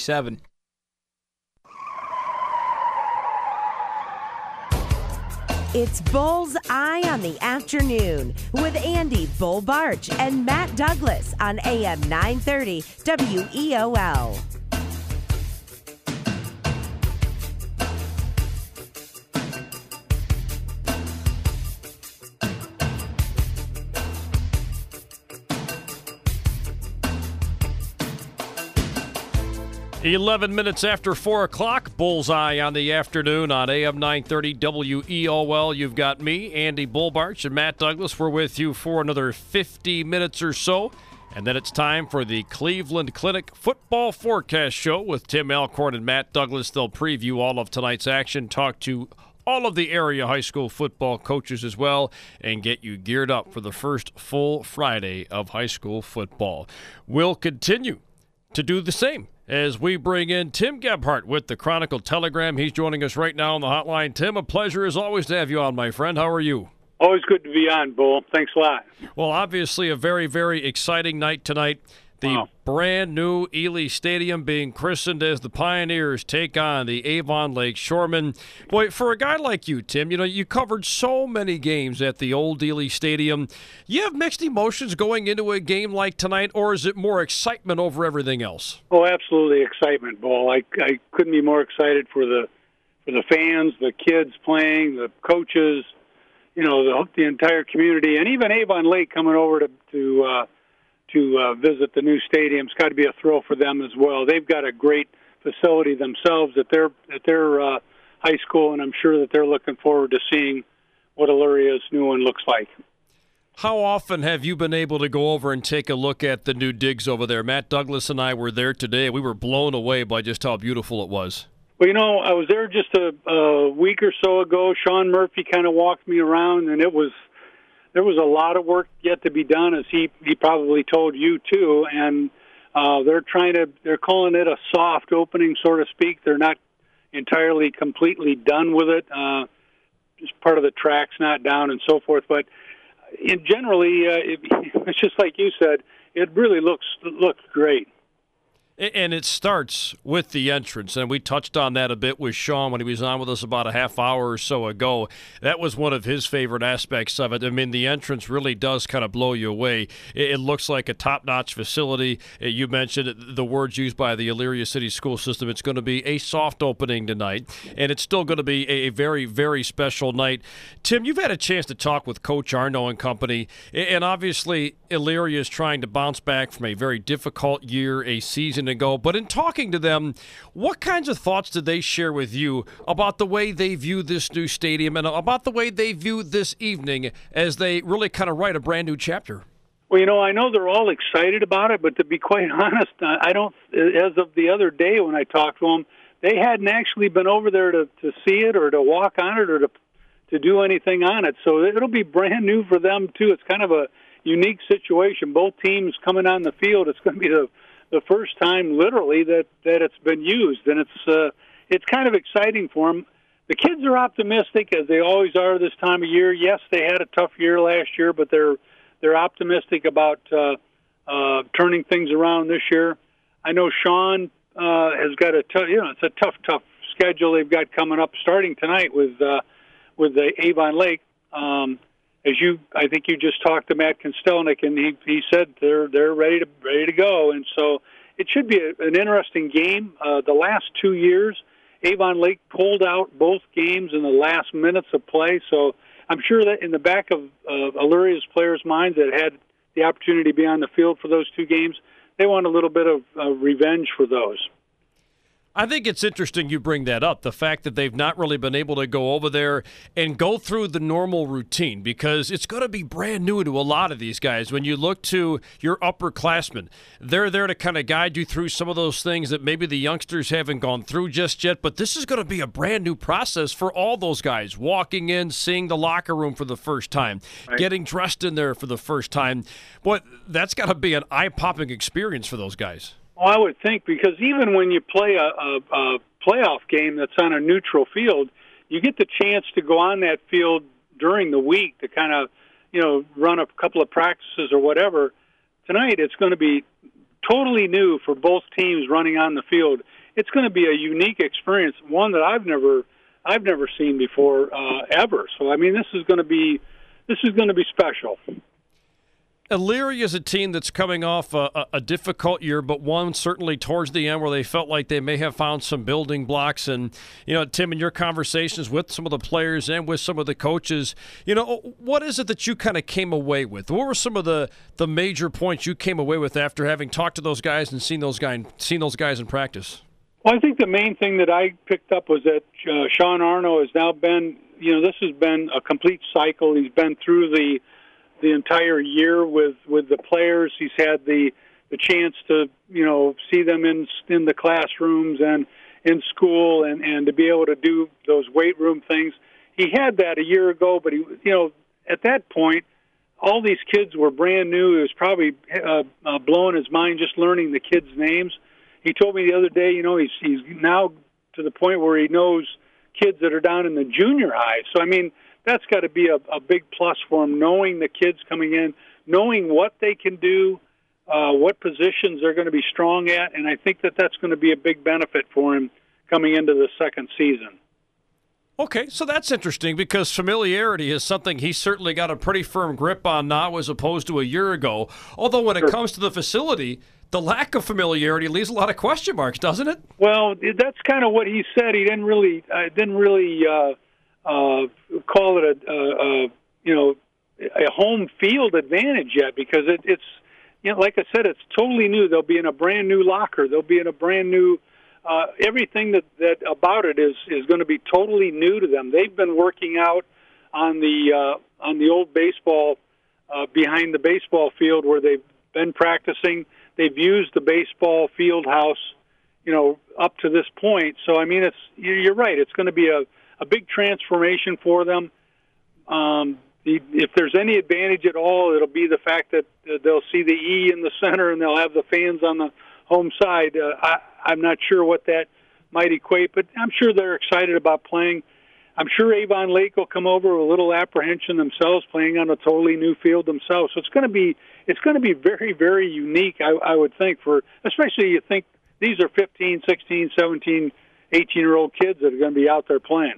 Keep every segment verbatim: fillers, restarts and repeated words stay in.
thirty-seven. It's Bull's Eye on the Afternoon with Andy Bull Barch and Matt Douglas on A M nine thirty W E O L. eleven minutes after four o'clock, Bullseye on the Afternoon on A M nine thirty W E O L. You've got me, Andy Bull Barch, and Matt Douglas. We're with you for another fifty minutes or so. And then it's time for the Cleveland Clinic Football Forecast Show with Tim Alcorn and Matt Douglas. They'll preview all of tonight's action, talk to all of the area high school football coaches as well, and get you geared up for the first full Friday of high school football. We'll continue to do the same as we bring in Tim Gebhart with the Chronicle Telegram. He's joining us right now on the hotline. Tim, a pleasure as always to have you on, my friend. How are you? Always good to be on, Bull. Thanks a lot. Well, obviously a very, very exciting night tonight. The wow. brand new Ely Stadium being christened as the Pioneers take on the Avon Lake Shoremen. Boy, for a guy like you, Tim, you know, you covered so many games at the old Ely Stadium. You have mixed emotions going into a game like tonight, or is it more excitement over everything else? Oh, absolutely excitement, Bull. I, I couldn't be more excited for the for the fans, the kids playing, the coaches, you know, the, the entire community, and even Avon Lake coming over to to uh, to uh, visit the new stadium. It's got to be a thrill for them as well. They've got a great facility themselves at their at their uh, high school, and I'm sure that they're looking forward to seeing what Illyria's new one looks like. How often have you been able to go over and take a look at the new digs over there? Matt Douglas and I were there today. We were blown away by just how beautiful it was. Well, you know, I was there just a, a week or so ago. Sean Murphy kind of walked me around, and it was there was a lot of work yet to be done, as he, he probably told you too. And uh, they're trying to they're calling it a soft opening, so to speak. They're not entirely completely done with it. Uh, just part of the track's not down and so forth, but in generally, uh, it, it's just like you said. It really looks looks great. And it starts with the entrance, and we touched on that a bit with Sean when he was on with us about a half hour or so ago. That was one of his favorite aspects of it. I mean, the entrance really does kind of blow you away. It looks like a top-notch facility. You mentioned the words used by the Elyria City School System. It's going to be a soft opening tonight, and it's still going to be a very, very special night. Tim, you've had a chance to talk with Coach Arno and company, and obviously Elyria is trying to bounce back from a very difficult year, a season ago. But in talking to them, what kinds of thoughts did they share with you about the way they view this new stadium and about the way they view this evening as they really kind of write a brand new chapter? Well, you know, I know they're all excited about it, but to be quite honest, I don't, as of the other day when I talked to them, they hadn't actually been over there to, to see it or to walk on it or to to do anything on it. So it'll be brand new for them, too. It's kind of a unique situation. Both teams coming on the field, it's going to be the the first time, literally, that, that it's been used, and it's uh, it's kind of exciting for them. The kids are optimistic, as they always are this time of year. Yes, they had a tough year last year, but they're they're optimistic about uh, uh, turning things around this year. I know Sean uh, has got a tough, you know, it's a tough, tough schedule they've got coming up, starting tonight with uh, with the Avon Lake. Um, As you, I think you just talked to Matt Konstelnik, and he he said they're they're ready to ready to go, and so it should be a, an interesting game. Uh, the last two years, Avon Lake pulled out both games in the last minutes of play, so I'm sure that in the back of uh, Illyria's players' minds that had the opportunity to be on the field for those two games, they want a little bit of uh, revenge for those. I think it's interesting you bring that up, the fact that they've not really been able to go over there and go through the normal routine, because it's going to be brand new to a lot of these guys. When you look to your upperclassmen, they're there to kind of guide you through some of those things that maybe the youngsters haven't gone through just yet, but this is going to be a brand new process for all those guys, walking in, seeing the locker room for the first time, right, getting dressed in there for the first time. But that's got to be an eye-popping experience for those guys. Well, I would think, because even when you play a, a, a playoff game that's on a neutral field, you get the chance to go on that field during the week to kind of, you know, run a couple of practices or whatever. Tonight it's going to be totally new for both teams running on the field. It's going to be a unique experience, one that I've never I've never seen before uh, ever. So I mean, this is going to be this is going to be special. Elyria is a team that's coming off a, a, a difficult year, but one certainly towards the end where they felt like they may have found some building blocks. And, you know, Tim, in your conversations with some of the players and with some of the coaches, you know, what is it that you kind of came away with? What were some of the, the major points you came away with after having talked to those guys and seen those guys, seen those guys in practice? Well, I think the main thing that I picked up was that uh, Sean Arno has now been, you know, this has been a complete cycle. He's been through the the entire year with, with the players. He's had the the chance to, you know, see them in in the classrooms and in school and, and to be able to do those weight room things. He had that a year ago, but he, you know, at that point, all these kids were brand new. It was probably uh, uh, blowing his mind just learning the kids' names. He told me the other day, you know, he's he's now to the point where he knows kids that are down in the junior high. So, I mean, that's got to be a, a big plus for him, knowing the kids coming in, knowing what they can do, uh, what positions they're going to be strong at, and I think that that's going to be a big benefit for him coming into the second season. Okay, so that's interesting because familiarity is something he's certainly got a pretty firm grip on now as opposed to a year ago. Although when Sure. it comes to the facility, the lack of familiarity leaves a lot of question marks, doesn't it? Well, that's kind of what he said. He didn't really, uh, didn't really uh, uh, call it a, a, a, you know, a home field advantage yet because it, it's, you know, like I said, it's totally new. They'll be in a brand new locker. They'll be in a brand new. Uh, everything that, that about it is is going to be totally new to them. They've been working out on the uh, on the old baseball uh, behind the baseball field where they've been practicing. They've used the baseball field house, you know, up to this point. So I mean, it's you're right. It's going to be a, a big transformation for them. Um, the, if there's any advantage at all, it'll be the fact that uh, they'll see the E in the center and they'll have the fans on the home side. Uh, I, I'm not sure what that might equate, but I'm sure they're excited about playing. I'm sure Avon Lake will come over with a little apprehension themselves, playing on a totally new field themselves. So it's going to be it's going to be very, very unique, I, I would think, for especially you think these are fifteen, sixteen, seventeen, eighteen-year-old kids that are going to be out there playing.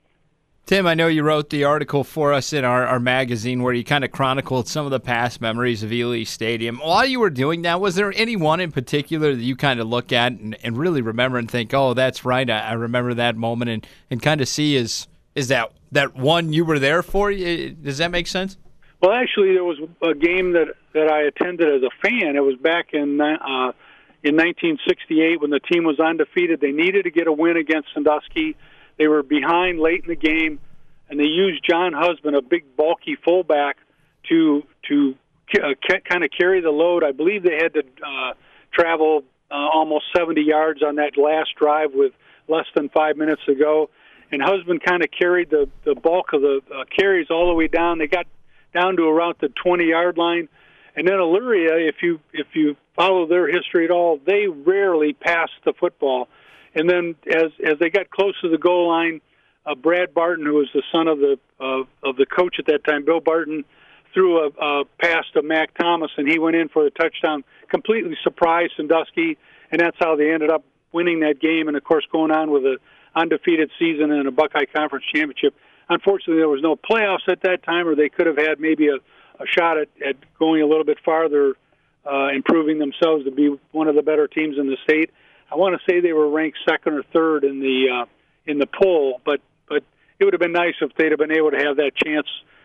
Tim, I know you wrote the article for us in our, our magazine where you kind of chronicled some of the past memories of Ely Stadium. While you were doing that, was there any one in particular that you kind of look at and, and really remember and think, oh, that's right, I, I remember that moment, and, and kind of see is is that that one you were there for? Does that make sense? Well, actually, there was a game that, that I attended as a fan. It was back in uh, in nineteen sixty-eight when the team was undefeated. They needed to get a win against Sandusky. They were behind late in the game, and they used John Husband, a big, bulky fullback, to to uh, ca- kind of carry the load. I believe they had to uh, travel uh, almost seventy yards on that last drive with less than five minutes to go. And Husband kind of carried the, the bulk of the uh, carries all the way down. They got down to around the twenty-yard line. And then Elyria, if you if you follow their history at all, they rarely passed the football. And then as as they got close to the goal line, uh, Brad Barton, who was the son of the uh, of the coach at that time, Bill Barton, threw a, a pass to Mac Thomas, and he went in for a touchdown, completely surprised Sandusky, and that's how they ended up winning that game and, of course, going on with a undefeated season and a Buckeye Conference championship. Unfortunately, there was no playoffs at that time, or they could have had maybe a, a shot at, at going a little bit farther, uh, improving themselves to be one of the better teams in the state. I want to say they were ranked second or third in the uh, in the poll, but but it would have been nice if they'd have been able to have that chance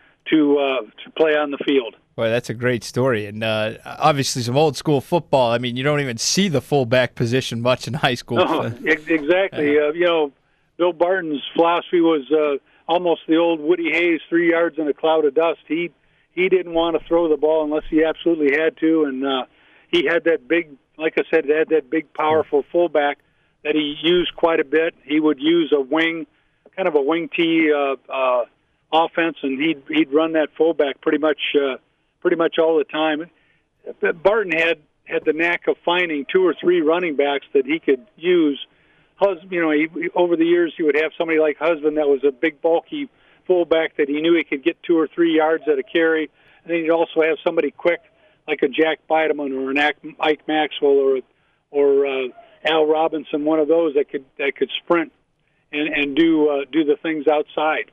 to uh, to play on the field. Boy, that's a great story, and uh, obviously some old school football. I mean, you don't even see the fullback position much in high school. No, exactly. Uh, you know, Bill Barton's philosophy was uh, almost the old Woody Hayes, three yards in a cloud of dust. He he didn't want to throw the ball unless he absolutely had to, and uh, he had that big. Like I said, they had that big, powerful fullback that he used quite a bit. He would use a wing, kind of a wing T uh, uh, offense, and he'd he'd run that fullback pretty much uh, pretty much all the time. Barton had had the knack of finding two or three running backs that he could use. Hus, you know, he, over the years he would have somebody like Husband that was a big, bulky fullback that he knew he could get two or three yards at a carry, and then he'd also have somebody quick like a Jack Bideman or an Ike Maxwell or or uh, Al Robinson, one of those that could that could sprint and and do uh, do the things outside.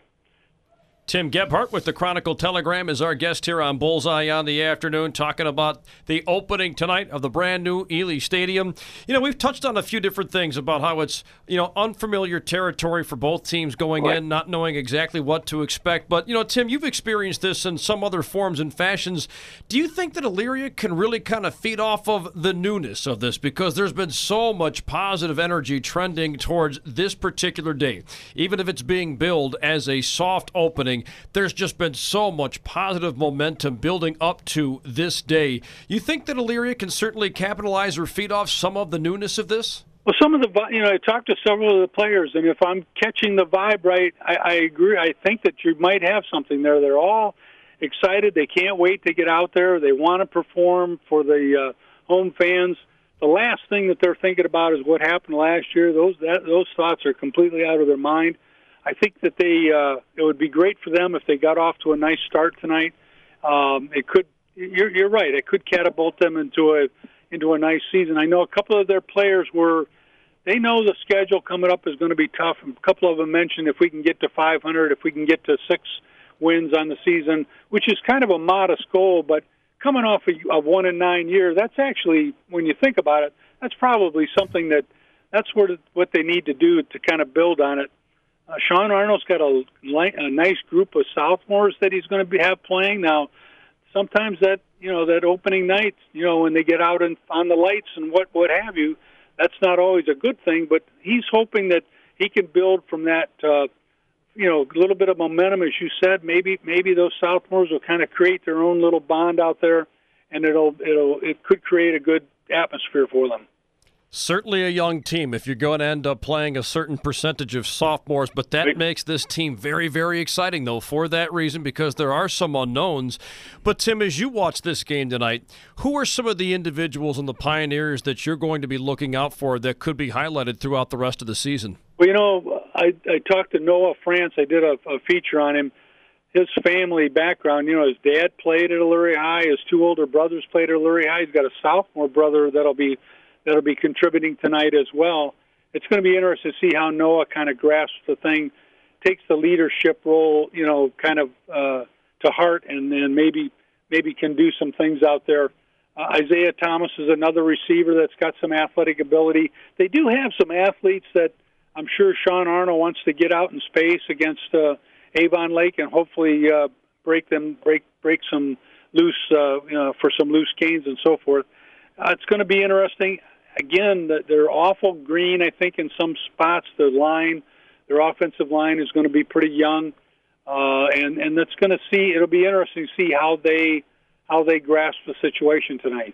Tim Gebhart with the Chronicle Telegram is our guest here on Bullseye on the Afternoon, talking about the opening tonight of the brand new Ely Stadium. You know, we've touched on a few different things about how it's, you know, unfamiliar territory for both teams going right. in, not knowing exactly what to expect. But, you know, Tim, you've experienced this in some other forms and fashions. Do you think that Elyria can really kind of feed off of the newness of this? Because there's been so much positive energy trending towards this particular day. Even if it's being billed as a soft opening, there's just been so much positive momentum building up to this day. You think that Elyria can certainly capitalize or feed off some of the newness of this? Well, some of the, you know, I talked to several of the players, and if I'm catching the vibe right, I, I agree. I think that you might have something there. They're all excited. They can't wait to get out there. They want to perform for the uh, home fans. The last thing that they're thinking about is what happened last year. Those that, those thoughts are completely out of their mind. I think that they uh, it would be great for them if they got off to a nice start tonight. Um, it could. You're, you're right. It could catapult them into a into a nice season. I know a couple of their players were. They know the schedule coming up is going to be tough. A couple of them mentioned if we can get to five hundred, if we can get to six wins on the season, which is kind of a modest goal, but coming off a, a one and nine year, that's actually, when you think about it, that's probably something that that's what what they need to do to kind of build on it. Uh, Sean Arnold's got a, a nice group of sophomores that he's going to be, have playing now. Sometimes that you know that opening night, you know, when they get out and on the lights and what what have you, that's not always a good thing. But he's hoping that he can build from that, uh, you know, a little bit of momentum, as you said. Maybe maybe those sophomores will kind of create their own little bond out there, and it'll it'll it could create a good atmosphere for them. Certainly a young team if you're going to end up playing a certain percentage of sophomores, but that makes this team very, very exciting, though, for that reason, because there are some unknowns. But, Tim, as you watch this game tonight, who are some of the individuals and the pioneers that you're going to be looking out for that could be highlighted throughout the rest of the season? Well, you know, I, I talked to Noah France. I did a, a feature on him. His family background, you know, his dad played at Elyria High. His two older brothers played at Elyria High. He's got a sophomore brother that'll be that'll be contributing tonight as well. It's going to be interesting to see how Noah kind of grasps the thing, takes the leadership role, you know, kind of uh, to heart, and then maybe maybe can do some things out there. Uh, Isaiah Thomas is another receiver that's got some athletic ability. They do have some athletes that I'm sure Sean Arnold wants to get out in space against uh, Avon Lake and hopefully uh, break them, break break some loose, uh, you know, for some loose gains and so forth. Uh, it's going to be interesting. Again, they're awful green, I think, in some spots. The line, their offensive line is going to be pretty young, uh, and and that's going to see. It'll be interesting to see how they how they grasp the situation tonight.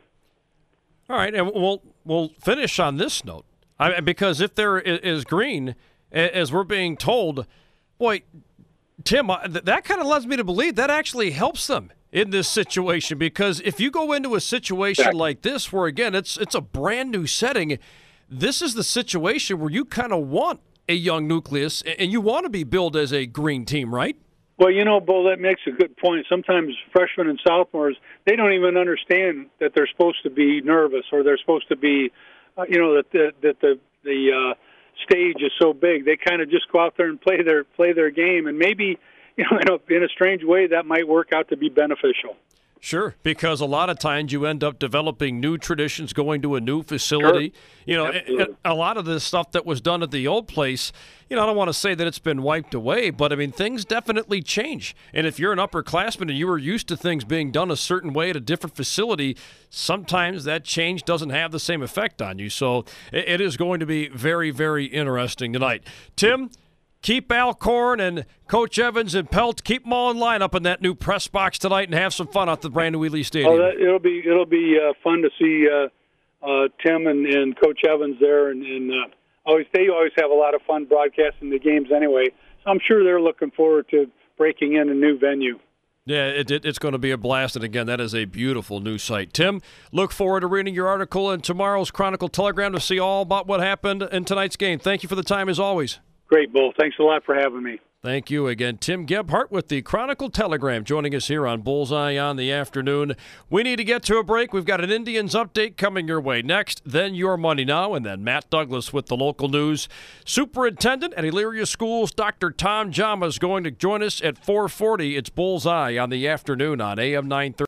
All right, and we'll we'll finish on this note, I, because if there is green, as we're being told, boy, Tim, that kind of leads me to believe that actually helps them in this situation, because if you go into a situation exactly. like this where, again, it's it's a brand new setting, this is the situation where you kind of want a young nucleus and you want to be billed as a green team, right? Well, you know, Bo, that makes a good point. Sometimes freshmen and sophomores, they don't even understand that they're supposed to be nervous or they're supposed to be, uh, you know, that the, that the the uh, stage is so big. They kind of just go out there and play their play their game, and maybe, you know, in a, in a strange way, that might work out to be beneficial. Sure, because a lot of times you end up developing new traditions, going to a new facility. Sure. You know, Absolutely. a lot of this stuff that was done at the old place, you know, I don't want to say that it's been wiped away, but, I mean, things definitely change. And if you're an upperclassman and you were used to things being done a certain way at a different facility, sometimes that change doesn't have the same effect on you. So it is going to be very, very interesting tonight. Tim, keep Alcorn and Coach Evans and Pelt, keep them all in line up in that new press box tonight and have some fun at the brand new Ely Stadium. Oh, that, it'll be it'll be uh, fun to see uh, uh, Tim and, and Coach Evans there, and, and uh, always they always have a lot of fun broadcasting the games anyway. So I'm sure they're looking forward to breaking in a new venue. Yeah, it, it, it's going to be a blast, and again, that is a beautiful new site. Tim, look forward to reading your article in tomorrow's Chronicle Telegram to see all about what happened in tonight's game. Thank you for the time, as always. Great, Bull. Thanks a lot for having me. Thank you again. Tim Gebhart with the Chronicle Telegram joining us here on Bullseye on the Afternoon. We need to get to a break. We've got an Indians update coming your way next, then Your Money Now, and then Matt Douglas with the local news. Superintendent at Elyria Schools, Doctor Tom Jama, is going to join us at four forty. It's Bullseye on the Afternoon on A M nine thirty.